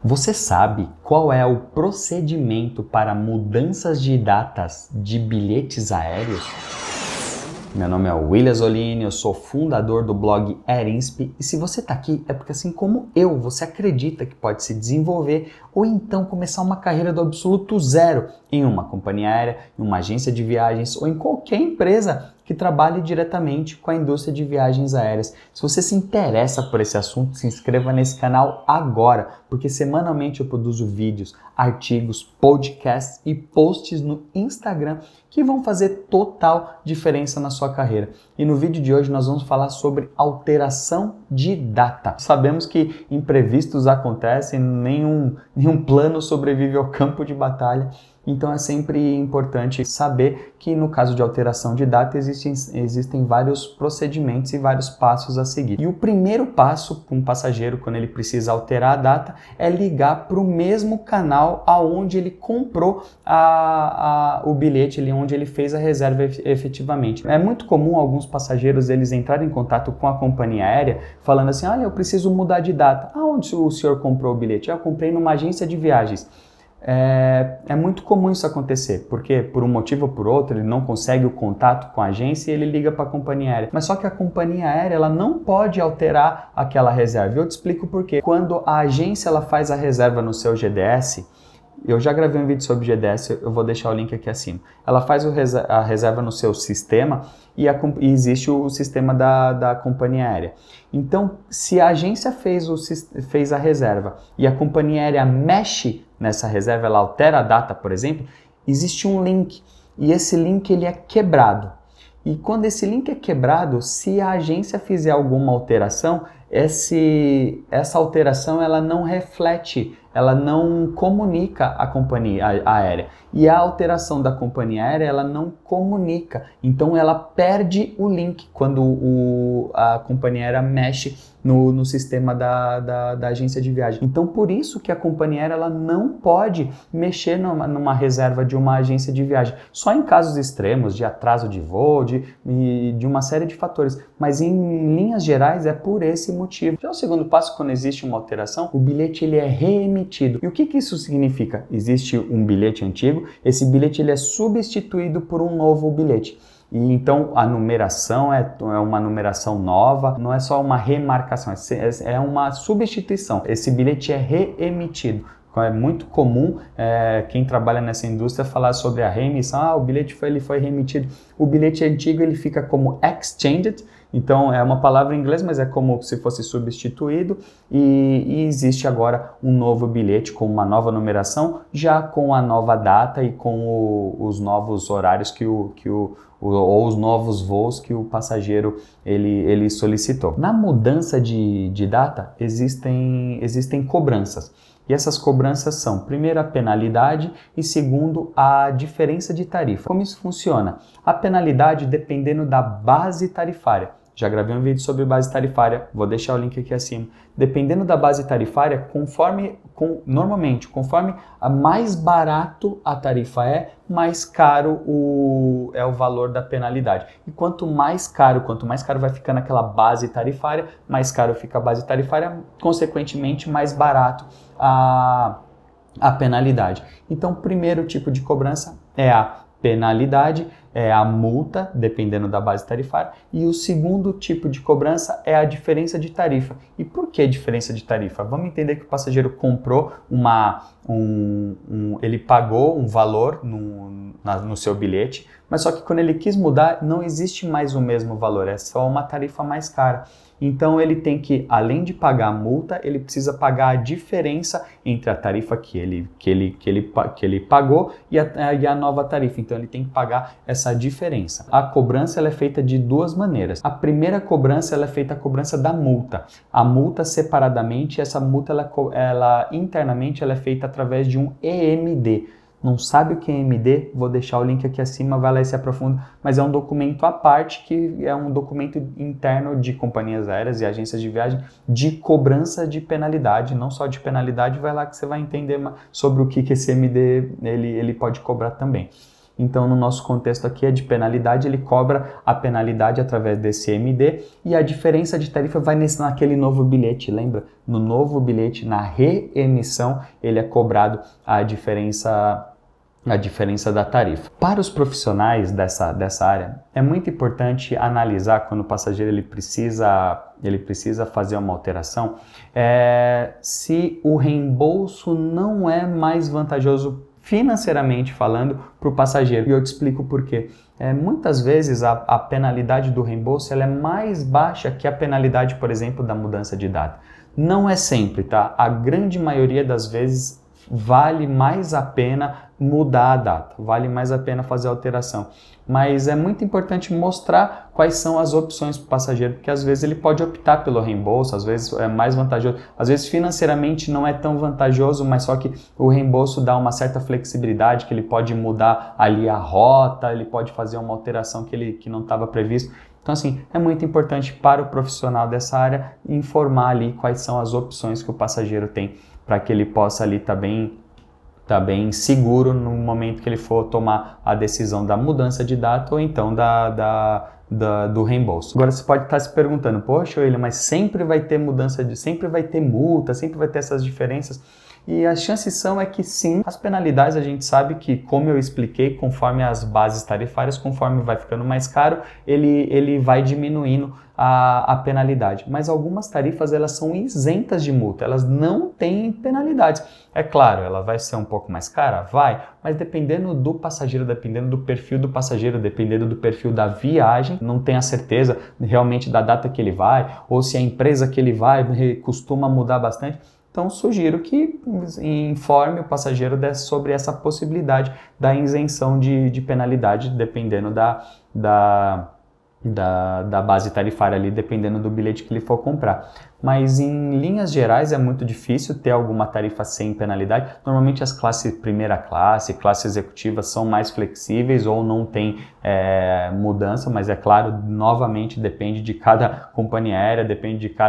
Você sabe qual é o procedimento para mudanças de datas de bilhetes aéreos? Meu nome é William Zolini, eu sou fundador do blog AirInsp e se você está aqui é porque assim como eu, você acredita que pode se desenvolver ou então começar uma carreira do absoluto zero em uma companhia aérea, em uma agência de viagens ou em qualquer empresa que trabalhe diretamente com a indústria de viagens aéreas. Se você se interessa por esse assunto, se inscreva nesse canal agora, porque semanalmente eu produzo vídeos, artigos, podcasts e posts no Instagram que vão fazer total diferença na sua carreira. E no vídeo de hoje nós vamos falar sobre alteração de data. Sabemos que imprevistos acontecem, nenhum plano sobrevive ao campo de batalha. Então é sempre importante saber que no caso de alteração de data existem vários procedimentos e vários passos a seguir. E o primeiro passo para um passageiro quando ele precisa alterar a data é ligar para o mesmo canal aonde ele comprou o bilhete, onde ele fez a reserva efetivamente. É muito comum alguns passageiros eles entrarem em contato com a companhia aérea falando assim, eu preciso mudar de data. Aonde o senhor comprou o bilhete? Eu comprei numa agência de viagens. É muito comum isso acontecer, porque por um motivo ou por outro ele não consegue o contato com a agência e ele liga para a companhia aérea. Mas só que a companhia aérea ela não pode alterar aquela reserva. Eu te explico por quê. Quando a agência ela faz a reserva no seu GDS, eu já gravei um vídeo sobre GDS, eu vou deixar o link aqui acima. Ela faz a reserva no seu sistema e existe o sistema da companhia aérea. Então, se a agência fez a reserva e a companhia aérea mexe nessa reserva, ela altera a data, por exemplo, existe um link e esse link ele é quebrado. E quando esse link é quebrado, se a agência fizer alguma alteração, essa alteração ela não reflete, ela não comunica a companhia aérea. E a alteração da companhia aérea ela não comunica. Então ela perde o link quando a companhia aérea mexe no sistema da agência de viagem. Então por isso que a companhia aérea ela não pode mexer numa reserva de uma agência de viagem. Só em casos extremos de atraso de voo, de uma série de fatores. Mas em linhas gerais é por esse motivo. Já o segundo passo, quando existe uma alteração, o bilhete ele é reemitido. E o que isso significa? Existe um bilhete antigo, esse bilhete ele é substituído por um novo bilhete. E então a numeração é uma numeração nova, não é só uma remarcação, é uma substituição. Esse bilhete é reemitido. É muito comum quem trabalha nessa indústria falar sobre a reemissão. O bilhete ele foi reemitido. O bilhete antigo ele fica como exchanged. Então é uma palavra em inglês, mas é como se fosse substituído e existe agora um novo bilhete com uma nova numeração, já com a nova data e com os novos horários ou os novos voos que o passageiro ele solicitou. Na mudança de data existem cobranças. E essas cobranças são, primeiro, a penalidade e segundo, a diferença de tarifa. Como isso funciona? A penalidade dependendo da base tarifária. Já gravei um vídeo sobre base tarifária, vou deixar o link aqui acima. Dependendo da base tarifária, normalmente, conforme mais barato a tarifa mais caro é o valor da penalidade. E quanto mais caro vai ficando aquela base tarifária, mais caro fica a base tarifária, consequentemente mais barato a penalidade. Então, o primeiro tipo de cobrança é a penalidade, é a multa, dependendo da base tarifária, e o segundo tipo de cobrança é a diferença de tarifa. E por que diferença de tarifa? Vamos entender que o passageiro comprou ele pagou um valor no seu bilhete, mas só que quando ele quis mudar, não existe mais o mesmo valor, é só uma tarifa mais cara. Então ele tem que, além de pagar a multa, ele precisa pagar a diferença entre a tarifa que ele pagou e a nova tarifa. Então ele tem que pagar essa diferença. A cobrança ela é feita de duas maneiras. A primeira cobrança ela é feita a cobrança da multa. A multa separadamente, essa multa ela internamente ela é feita através de um EMD. Não sabe o que é EMD? Vou deixar o link aqui acima, vai lá e se aprofunda, mas é um documento à parte, que é um documento interno de companhias aéreas e agências de viagem de cobrança de penalidade, não só de penalidade, vai lá que você vai entender sobre o que esse EMD ele pode cobrar também. Então, no nosso contexto aqui é de penalidade, ele cobra a penalidade através desse MD e a diferença de tarifa vai naquele novo bilhete, lembra? No novo bilhete, na reemissão, ele é cobrado a diferença da tarifa. Para os profissionais dessa área, é muito importante analisar quando o passageiro ele precisa fazer uma alteração, se o reembolso não é mais vantajoso financeiramente falando para o passageiro. E eu te explico por quê. Muitas vezes a penalidade do reembolso ela é mais baixa que a penalidade, por exemplo, da mudança de data. Não é sempre, tá? A grande maioria das vezes vale mais a pena mudar a data, vale mais a pena fazer a alteração. Mas é muito importante mostrar quais são as opções para o passageiro, porque às vezes ele pode optar pelo reembolso, às vezes é mais vantajoso, às vezes financeiramente não é tão vantajoso, mas só que o reembolso dá uma certa flexibilidade, que ele pode mudar ali a rota, ele pode fazer uma alteração que não estava previsto. Então, assim, é muito importante para o profissional dessa área informar ali quais são as opções que o passageiro tem para que ele possa ali estar bem seguro no momento que ele for tomar a decisão da mudança de data ou então do reembolso. Agora você pode estar se perguntando, poxa, William, mas sempre vai ter sempre vai ter multa, sempre vai ter essas diferenças. E as chances são que sim, as penalidades a gente sabe que, como eu expliquei, conforme as bases tarifárias, conforme vai ficando mais caro, ele vai diminuindo a penalidade. Mas algumas tarifas elas são isentas de multa, elas não têm penalidades. É claro, ela vai ser um pouco mais cara? Vai, mas dependendo do passageiro, dependendo do perfil do passageiro, dependendo do perfil da viagem, não tem a certeza realmente da data que ele vai, ou se a empresa que ele vai costuma mudar bastante. Então, sugiro que informe o passageiro sobre essa possibilidade da isenção de penalidade, dependendo da base tarifária ali, dependendo do bilhete que ele for comprar. Mas em linhas gerais é muito difícil ter alguma tarifa sem penalidade. Normalmente as classes primeira classe executiva são mais flexíveis ou não tem mudança, mas é claro, novamente depende de cada companhia aérea, depende de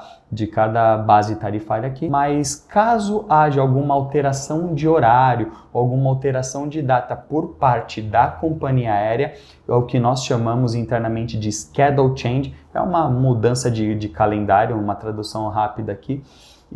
cada base tarifária aqui. Mas caso haja alguma alteração de horário, alguma alteração de data por parte da companhia aérea, é o que nós chamamos internamente de schedule change, é uma mudança de calendário, uma tradução rápida aqui.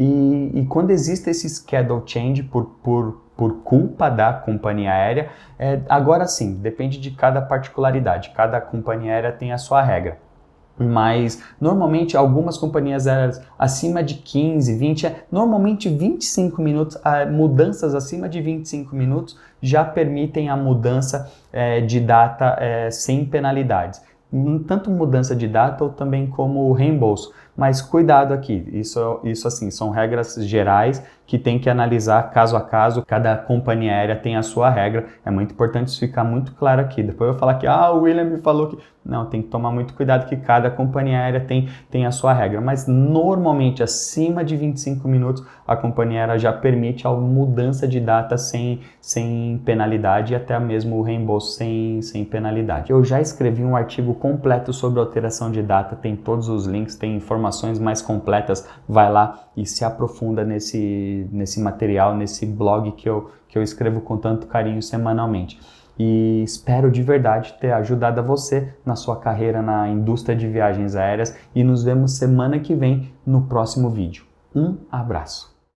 E quando existe esse schedule change por culpa da companhia aérea, agora sim, depende de cada particularidade, cada companhia aérea tem a sua regra. Mas normalmente algumas companhias aéreas acima de 15, 20, normalmente 25 minutos, mudanças acima de 25 minutos já permitem a mudança de data sem penalidades. Tanto mudança de data ou também como reembolso. Mas cuidado aqui, isso assim, são regras gerais que tem que analisar caso a caso, cada companhia aérea tem a sua regra, é muito importante isso ficar muito claro aqui. Depois eu vou falar que o William me falou que... Não, tem que tomar muito cuidado que cada companhia aérea tem a sua regra, mas normalmente acima de 25 minutos a companhia aérea já permite a mudança de data sem penalidade e até mesmo o reembolso sem penalidade. Eu já escrevi um artigo completo sobre alteração de data, tem todos os links, tem informações mais completas, vai lá e se aprofunda nesse material, nesse blog que eu escrevo com tanto carinho semanalmente. E espero de verdade ter ajudado a você na sua carreira na indústria de viagens aéreas e nos vemos semana que vem no próximo vídeo. Um abraço!